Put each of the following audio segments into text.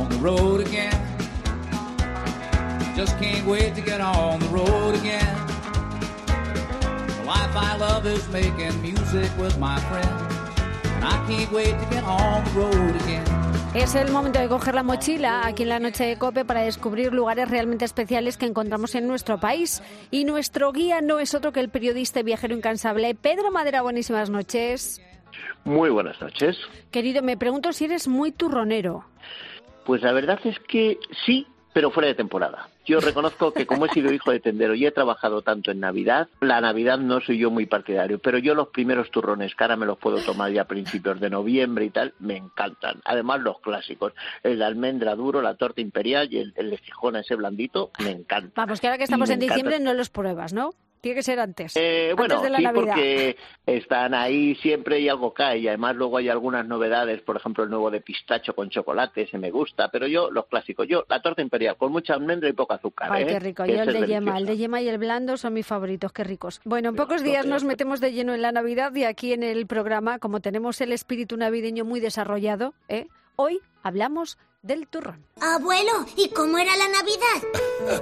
on the road again. Just can't wait to get on the road again. The life I love is making music with my friends. And I can't wait to get on the road again. Es el momento de coger la mochila aquí en la Noche de COPE para descubrir lugares realmente especiales que encontramos en nuestro país. Y nuestro guía no es otro que el periodista y viajero incansable Pedro Madera. Buenísimas noches. Muy buenas noches. Querido, me pregunto si eres muy turronero. Pues la verdad es que sí, pero fuera de temporada. Yo reconozco que como he sido hijo de tendero y he trabajado tanto en Navidad, la Navidad no soy yo muy partidario, pero yo los primeros turrones, que ahora me los puedo tomar ya a principios de noviembre y tal, me encantan. Además los clásicos, el de almendra duro, la torta imperial y el de Gijona, ese blandito, me encanta. Vamos, que ahora que estamos en diciembre no los pruebas, ¿no? Tiene que ser antes. Bueno, antes de la sí, Navidad. porque están ahí siempre y algo cae. Y además luego hay algunas novedades, por ejemplo el nuevo de pistacho con chocolate, ese me gusta. Pero yo, los clásicos, la torta imperial con mucha almendra y poco azúcar. Ay, qué rico. Yo el de yema y el blando son mis favoritos, qué ricos. Bueno, en pocos días nos metemos de lleno en la Navidad y aquí en el programa, como tenemos el espíritu navideño muy desarrollado, hoy hablamos del turrón. Abuelo, ¿y cómo era la Navidad?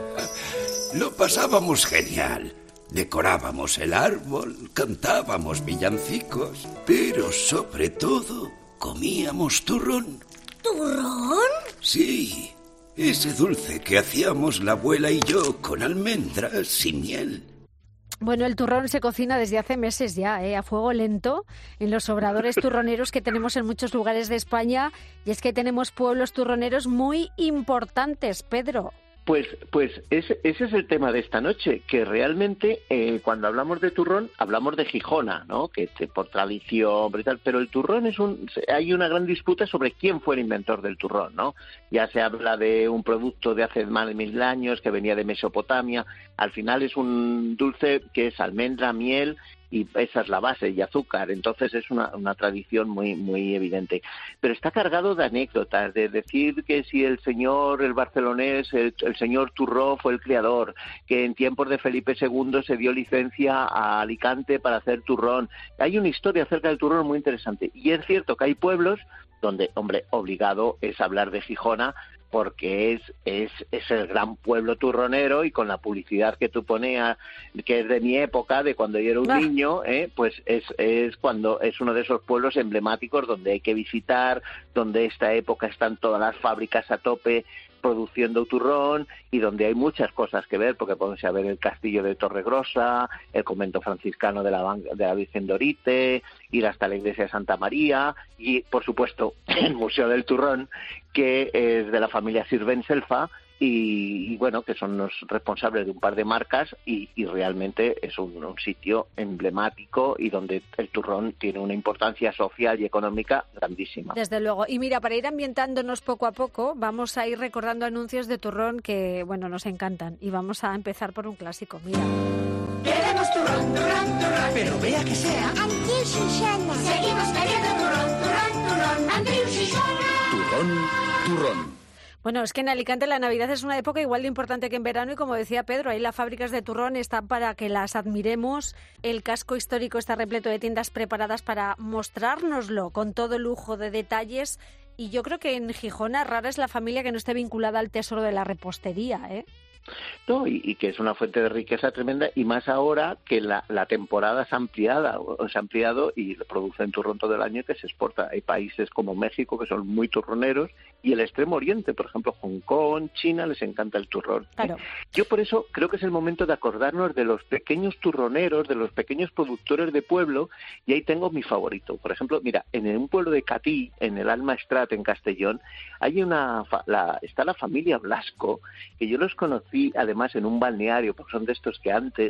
Lo pasábamos genial. Decorábamos el árbol, cantábamos villancicos, pero sobre todo comíamos turrón. ¿Turrón? Sí, ese dulce que hacíamos la abuela y yo con almendras y miel. Bueno, el turrón se cocina desde hace meses ya, a fuego lento, en los obradores turroneros que tenemos en muchos lugares de España, y es que tenemos pueblos turroneros muy importantes, Pedro. Pues ese es el tema de esta noche, que realmente cuando hablamos de turrón, hablamos de Gijona, ¿no? Que por tradición, pero el turrón hay una gran disputa sobre quién fue el inventor del turrón, ¿no? Ya se habla de un producto de hace más de 1000 años que venía de Mesopotamia. Al final es un dulce que es almendra, miel, y esa es la base, y azúcar. Entonces es una tradición muy evidente. Pero está cargado de anécdotas, de decir que si el barcelonés, el señor Turró fue el creador, que en tiempos de Felipe II se dio licencia a Alicante para hacer turrón. Hay una historia acerca del turrón muy interesante. Y es cierto que hay pueblos donde, hombre, obligado es hablar de Gijona, porque es el gran pueblo turronero, y con la publicidad que tú ponías, que es de mi época, de cuando yo era un niño, pues es cuando es uno de esos pueblos emblemáticos donde hay que visitar, donde esta época están todas las fábricas a tope produciendo turrón, y donde hay muchas cosas que ver, porque podemos ver el castillo de Torregrosa, el convento franciscano de la Virgen de Orite, ir hasta la iglesia de Santa María, y por supuesto el Museo del Turrón, que es de la familia Sirvenselfa, y bueno, que son los responsables de un par de marcas, y realmente es un sitio emblemático y donde el turrón tiene una importancia social y económica grandísima. Desde luego. Y mira, para ir ambientándonos poco a poco, vamos a ir recordando anuncios de turrón que, bueno, nos encantan, y vamos a empezar por un clásico. Mira. Queremos turrón, turrón, turrón, pero vea que sea Antiu Xixona. Seguimos queriendo turrón, turrón, turrón, Antiu Xixona. Turrón. Bueno, es que en Alicante la Navidad es una época igual de importante que en verano, y como decía Pedro, ahí las fábricas de turrón están para que las admiremos. El casco histórico está repleto de tiendas preparadas para mostrárnoslo con todo lujo de detalles, y yo creo que en Gijona rara es la familia que no esté vinculada al tesoro de la repostería, ¿eh? No, y que es una fuente de riqueza tremenda, y más ahora que la temporada se ha ampliado y producen turrón todo el año, que se exporta. Hay países como México que son muy turroneros, y el Extremo Oriente, por ejemplo, Hong Kong, China, les encanta el turrón. Claro. Yo por eso creo que es el momento de acordarnos de los pequeños turroneros, de los pequeños productores de pueblo, y ahí tengo mi favorito. Por ejemplo, mira, en un pueblo de Catí, en el Alma Estrat, en Castellón, hay está la familia Blasco, que yo los conocí además en un balneario, porque son de estos que antes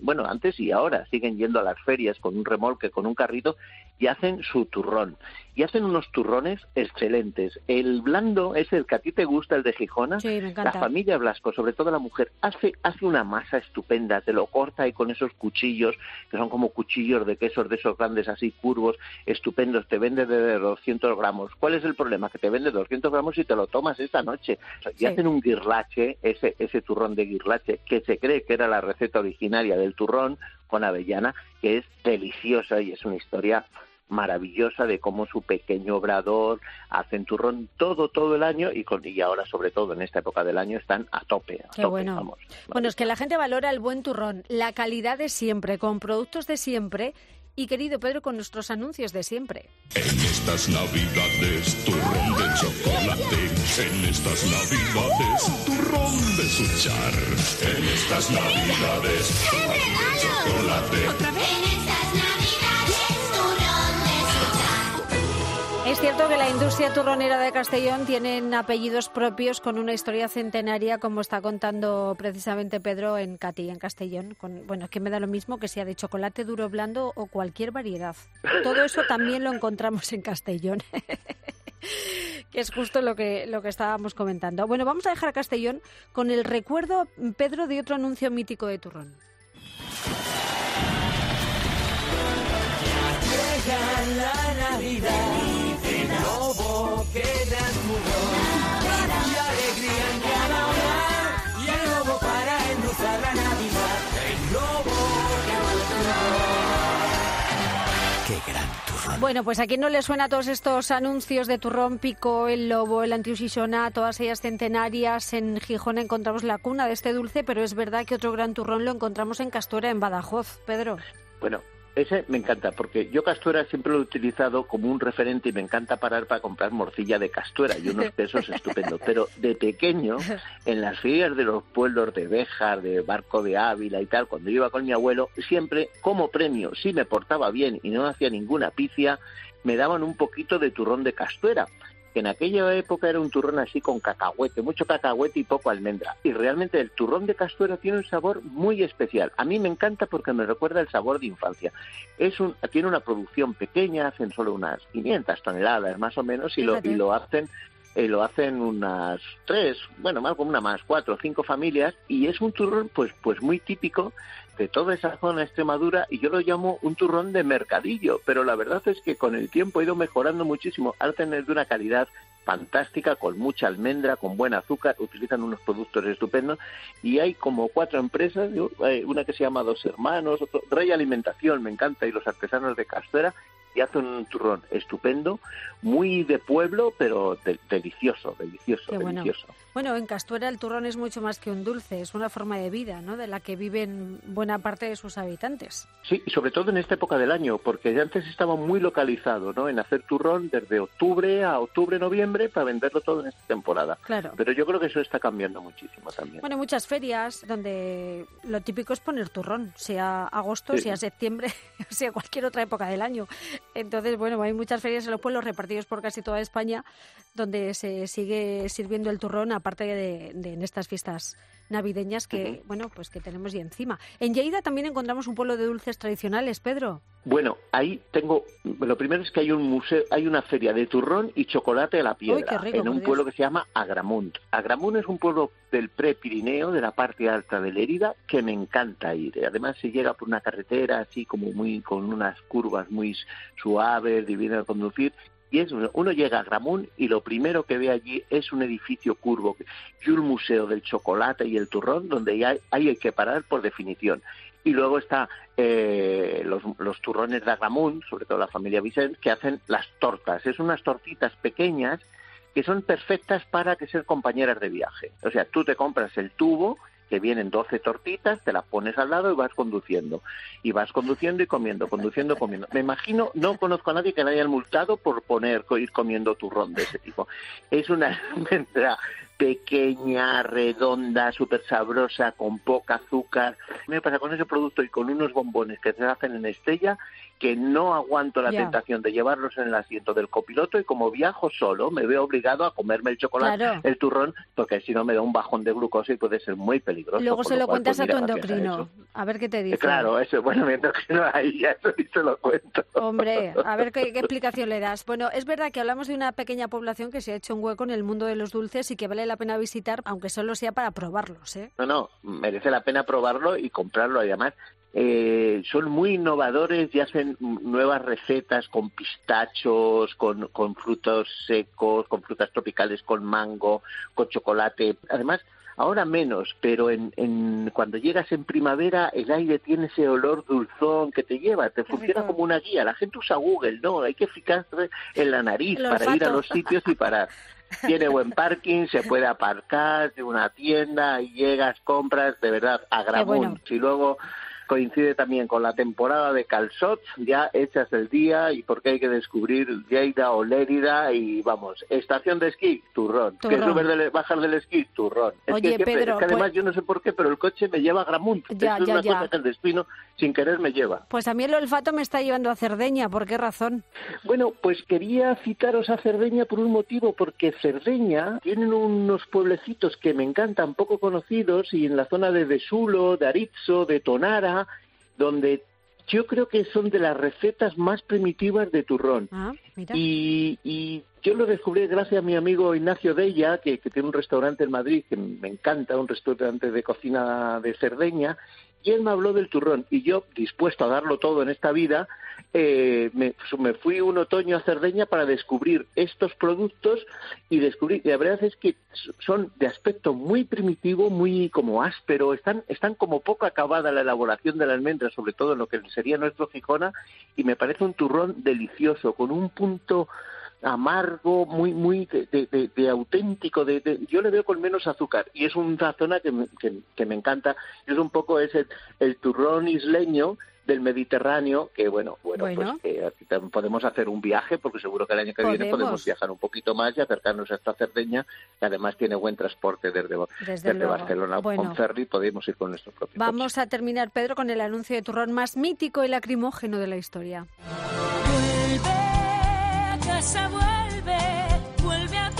y ahora siguen yendo a las ferias con un remolque, con un carrito, y hacen su turrón. Y hacen unos turrones excelentes. El blando es el que a ti te gusta, el de Gijona. Sí, me encanta. La familia Blasco, sobre todo la mujer, hace una masa estupenda, te lo corta ahí con esos cuchillos, que son como cuchillos de quesos de esos grandes así curvos, estupendos, te vende de 200 gramos. ¿Cuál es el problema? Que te vende 200 gramos y te lo tomas esta noche. Y hacen un guirlache, ese turrón de guirlache, que se cree que era la receta originaria del turrón con avellana, que es deliciosa, y es una historia maravillosa de cómo su pequeño obrador hacen turrón todo el año y ahora sobre todo en esta época del año están a tope. Qué bueno. Vamos. Bueno, es que la gente valora el buen turrón, la calidad de siempre, con productos de siempre y, querido Pedro, con nuestros anuncios de siempre. En estas Navidades, turrón de chocolate. En estas Navidades, turrón de Suchar. En estas Navidades, turrón de chocolate. ¿Otra vez? En estas Navidades, turrón de Suchar. Es cierto que la industria turronera de Castellón tienen apellidos propios con una historia centenaria, como está contando precisamente Pedro en Catí, en Castellón. Bueno, es que me da lo mismo que sea de chocolate duro, blando o cualquier variedad. Todo eso también lo encontramos en Castellón. Que es justo lo que estábamos comentando. Bueno, vamos a dejar a Castellón con el recuerdo, Pedro, de otro anuncio mítico de turrón. Llega la Navidad, el lobo queda en turrón, y alegría en cada hogar, y el lobo para endulzar la Navidad, el lobo queda en turrón. ¡Qué gran turrón! Bueno, pues a quién no le suena todos estos anuncios de turrón, Pico, el lobo, el Antiuxixona, todas ellas centenarias. En Gijón encontramos la cuna de este dulce, pero es verdad que otro gran turrón lo encontramos en Castuera, en Badajoz. Pedro. Bueno, ese me encanta, porque yo Castuera siempre lo he utilizado como un referente y me encanta parar para comprar morcilla de Castuera y unos quesos estupendos. Pero de pequeño, en las ferias de los pueblos de Béjar, de Barco de Ávila y tal, cuando iba con mi abuelo, siempre como premio, si me portaba bien y no hacía ninguna pifia, me daban un poquito de turrón de Castuera. Que en aquella época era un turrón así con cacahuete, mucho cacahuete y poco almendra. Y realmente el turrón de Castuera tiene un sabor muy especial. A mí me encanta porque me recuerda el sabor de infancia. Tiene una producción pequeña, hacen solo unas 500 toneladas más o menos y lo hacen unas 3, bueno, más como 4 o 5 familias, y es un turrón pues muy típico de toda esa zona de Extremadura, y yo lo llamo un turrón de mercadillo, pero la verdad es que con el tiempo ha ido mejorando muchísimo, al tener de una calidad fantástica, con mucha almendra, con buen azúcar, utilizan unos productos estupendos, y hay como 4 empresas, una que se llama Dos Hermanos, Rey Alimentación, me encanta, y los artesanos de Castuera, y hacen un turrón estupendo, muy de pueblo, pero delicioso. Qué bueno. Delicioso. Bueno, en Castuera el turrón es mucho más que un dulce, es una forma de vida, ¿no?, de la que viven buena parte de sus habitantes. Sí, y sobre todo en esta época del año, porque antes estaba muy localizado, ¿no?, en hacer turrón desde octubre a noviembre para venderlo todo en esta temporada. Claro. Pero yo creo que eso está cambiando muchísimo también. Bueno, muchas ferias donde lo típico es poner turrón, sea agosto, Sí. sea septiembre, sea cualquier otra época del año. Entonces, bueno, hay muchas ferias en los pueblos repartidos por casi toda España donde se sigue sirviendo el turrón, aparte de en estas fiestas navideñas que, bueno, pues que tenemos ya encima. En Lleida también encontramos un pueblo de dulces tradicionales, Pedro. Bueno, ahí lo primero es que hay un museo, hay una feria de turrón y chocolate a la piedra. Uy, qué rico, en un pueblo que se llama Agramunt. Agramunt es un pueblo del Prepirineo, de la parte alta de Lérida, que me encanta ir. Además se llega por una carretera así como con unas curvas muy suaves, divina de conducir. Y uno llega a Agramunt y lo primero que ve allí es un edificio curvo y un museo del chocolate y el turrón donde hay que parar por definición. Y luego está los turrones de Agramunt, sobre todo la familia Vicent, que hacen las tortas. Es unas tortitas pequeñas que son perfectas para ser compañeras de viaje. O sea, tú te compras el tubo, que vienen 12 tortitas, te las pones al lado y vas conduciendo. Y vas conduciendo y comiendo. Me imagino, no conozco a nadie que le hayan multado por ir comiendo turrón de ese tipo. Es una almendra pequeña, redonda, súper sabrosa, con poca azúcar. Me pasa con ese producto y con unos bombones que se hacen en Estella, que no aguanto la tentación de llevarlos en el asiento del copiloto, y como viajo solo me veo obligado a comerme el chocolate, claro, el turrón, porque si no me da un bajón de glucosa y puede ser muy peligroso. Luego se lo cuentas pues, a tu endocrino, a ver qué te dice. Claro, eso, bueno, mi endocrino ahí ya eso sí se lo cuento. Hombre, a ver qué explicación le das. Bueno, es verdad que hablamos de una pequeña población que se ha hecho un hueco en el mundo de los dulces y que vale la pena visitar, aunque solo sea para probarlos, ¿eh? No, merece la pena probarlo y comprarlo. Además, son muy innovadores y hacen nuevas recetas con pistachos, con frutos secos, con frutas tropicales, con mango, con chocolate. Además, Ahora menos, pero cuando llegas en primavera el aire tiene ese olor dulzón que te lleva, te funciona como una guía. La gente usa Google, ¿no? Hay que fijarse en la nariz para ir a los sitios y parar. Tiene buen parking, se puede aparcar de una tienda y llegas, compras, de verdad, a Gramunt. Y luego coincide también con la temporada de calçots, ya echas el día y porque hay que descubrir Lleida o Lérida y vamos, estación de esquí, turrón. Que subes bajar del esquí, turrón. Oye, Pedro, es que además yo no sé por qué, pero el coche me lleva a Gramunt. Es una cosa que el destino sin querer me lleva. Pues a mí el olfato me está llevando a Cerdeña, ¿por qué razón? Bueno, pues quería citaros a Cerdeña por un motivo, porque Cerdeña tienen unos pueblecitos que me encantan, poco conocidos, y en la zona de Besulo, de Aritzo, de Tonara, donde yo creo que son de las recetas más primitivas de turrón. Mira. Y yo lo descubrí gracias a mi amigo Ignacio Della, que tiene un restaurante en Madrid, que me encanta, un restaurante de cocina de Cerdeña, y él me habló del turrón, y yo, dispuesto a darlo todo en esta vida, me fui un otoño a Cerdeña para descubrir estos productos y la verdad es que son de aspecto muy primitivo, muy como áspero, están como poco acabada la elaboración de la almendra, sobre todo en lo que sería nuestro Gijona, y me parece un turrón delicioso, con un punto amargo, muy de auténtico, yo le veo con menos azúcar, y es una zona que me encanta. Es un poco el turrón isleño del Mediterráneo, que bueno. Pues podemos hacer un viaje, porque seguro que el año que viene podemos viajar un poquito más y acercarnos a esta Cerdeña, que además tiene buen transporte desde Barcelona con ferry, podemos ir con nuestro propio coche. Vamos a terminar, Pedro, con el anuncio de turrón más mítico y lacrimógeno de la historia. Vuelve a tu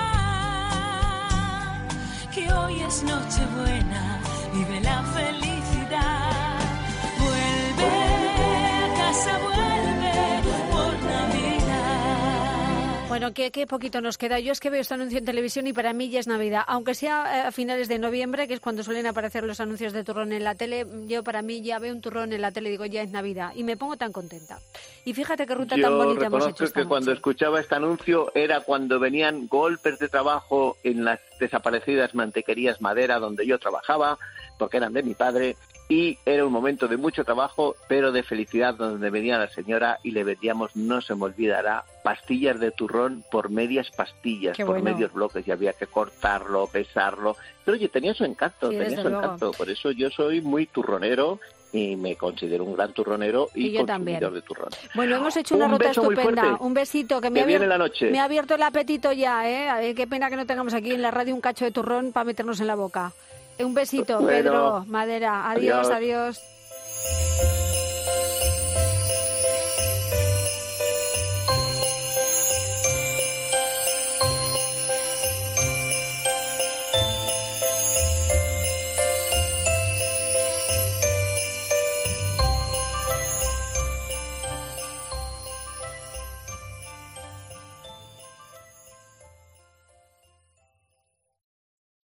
hogar, que hoy es Nochebuena, vive la felicidad. Vuelve a casa, vuelve por Navidad. Bueno, qué poquito nos queda. Yo es que veo este anuncio en televisión y para mí ya es Navidad. Aunque sea a finales de noviembre, que es cuando suelen aparecer los anuncios de turrón en la tele, yo para mí ya veo un turrón en la tele y digo, ya es Navidad. Y me pongo tan contenta. Y fíjate qué ruta tan bonita hemos hecho esta noche. Yo reconozco que cuando escuchaba este anuncio era cuando venían golpes de trabajo en las desaparecidas mantequerías Madera donde yo trabajaba, porque eran de mi padre, y era un momento de mucho trabajo, pero de felicidad, donde venía la señora y le vendíamos, no se me olvidará, pastillas de turrón por medias pastillas, por medios bloques, y había que cortarlo, pesarlo. Pero oye, tenía su encanto, Por eso yo soy muy turronero y me considero un gran turronero y consumidor de turrón. Bueno, hemos hecho una ruta estupenda. Un besito, que me ha abierto el apetito ya, ¿eh? Qué pena que no tengamos aquí en la radio un cacho de turrón para meternos en la boca. Un besito, Pedro Madera. Adiós.